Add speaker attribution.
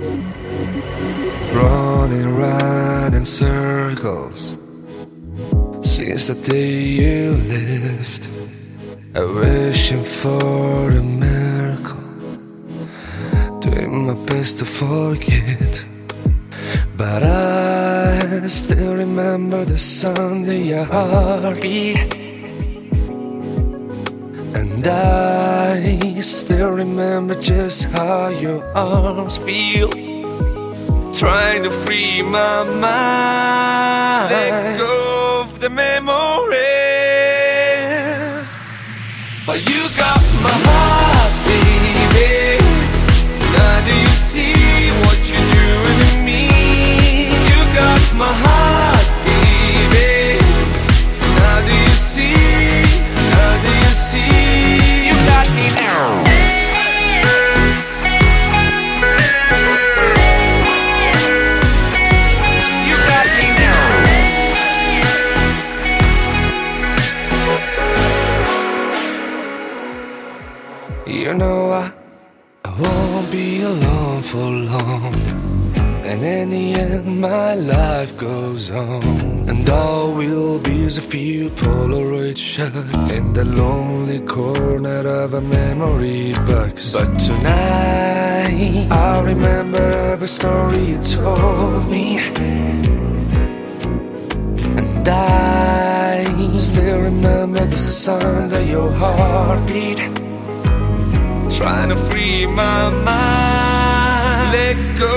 Speaker 1: running round in circles since the day you left. Wishing for a miracle, doing my best to forget. But I still remember the sound of your heartbeat, and I still remember just how your arms feel, trying to free my mind, let go of the memories. But you got my heart, baby. Now do you see what you're doing to me? You got my heart, baby. Now do you see? Now do you see? You got me now. You got me now. You know I won't be alone for long, and in the end my life goes on, and all will be is a few Polaroid shots in the lonely corner of a memory box. But tonight I'll remember every story you told me, and I still remember the sound of your heartbeat, trying to free my mind, let go